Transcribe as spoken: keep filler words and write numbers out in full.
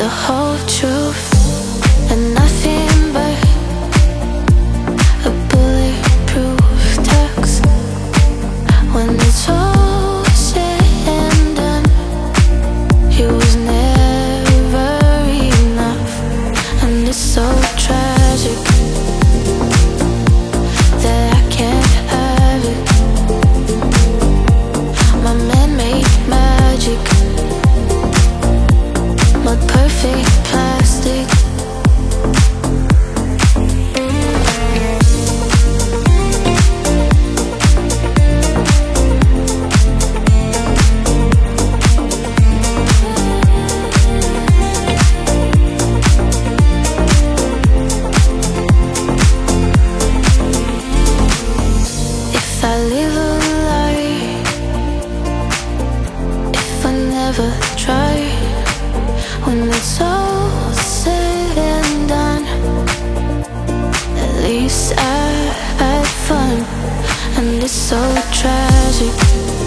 the whole truth and nothing but a bulletproof tux. When it's all said and done, it was never enough. And it's so tragic that I can't have it. My man-made magic, my perfect plastic. If I live a lie, if I never try, when it's all said and done, at least I had fun. And it's so tragic